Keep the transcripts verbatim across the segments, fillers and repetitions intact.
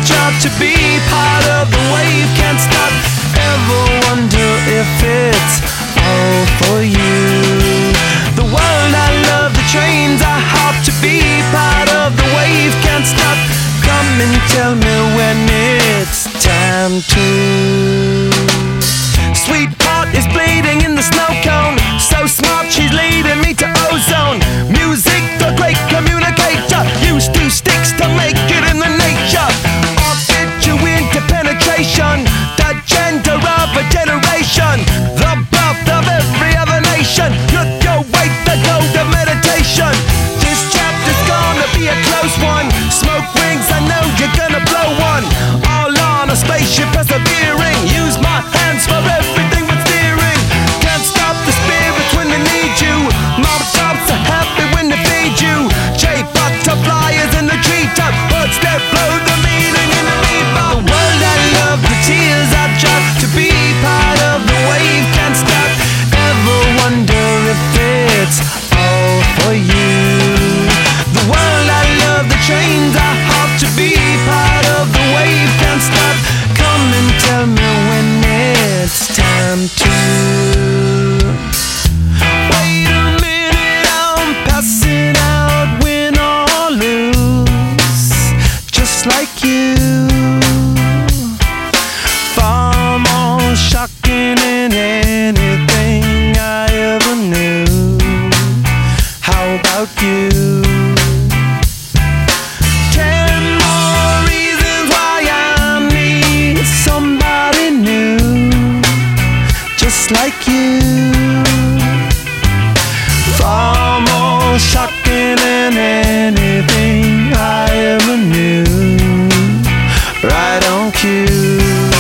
job to be part of the wave. Can't stop, ever wonder if it's all for you. The world I love, the trains I hop to be part of the wave. Can't stop, come and tell me when it's time to. Sweetheart is bleeding in the snow cone. So smart, she's leading me to ozone. Music, the great communicator. Used two sticks to make it in the nature. I'll fit you into penetration. The gender of a generation. The birth of every other nation. Look your way, the gold of meditation. This chapter's gonna be a close one. Smoke rings, I know you're gonna blow one. All on a spaceship persevering. Use my hands for everything but steering. Can't stop the spirits when they need you. Mob tops are happy when they feed you. J butterflies in the treetop. Birds that blow the meaning in the bebop. The world I love, the tears I drop to be part of the wave. Can't stop, ever wonder if it's all for you. The world I love, the trains I hop to be part of the wave. Can't stop, come and tell me when it's time to. Wait a minute, I'm passing out, win or lose, just like you. Far more shocking than anything I ever knew. How about you? Ten more reasons why I need somebody new, just like you. Far more shocking than anything I ever knew. Right on cue.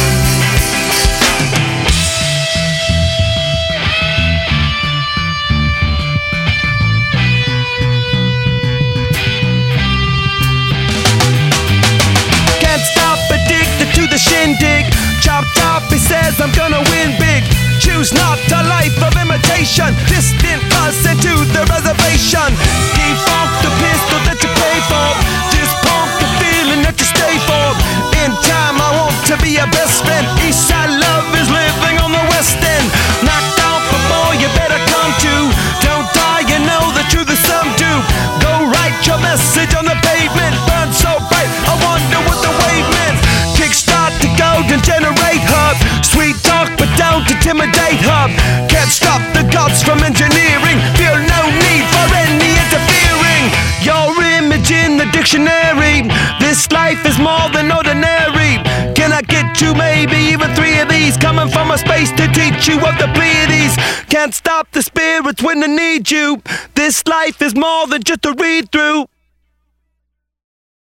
The shindig, chop chop, he says I'm gonna win big. Choose not a life of imitation. Distant us into the reservation. Default the pistol that you pay for. This pump the feeling that you stay for. In time I want to be your best friend. Eastside love is living on the west end. Knocked out before you better come to. Don't die, you know the truth is some do. Go write your message on the pavement. Burn so bright, I wonder what the wave meant. Kickstart the golden generate hub. Sweet talk but don't intimidate hub. Can't stop the gods from engineering. Feel no need for any interfering. Your image in the dictionary. This life is more than ordinary. Can I get you maybe even three of these? Coming from a space to teach you of the Pleiades. Can't stop the spirits when they need you. This life is more than just a read through.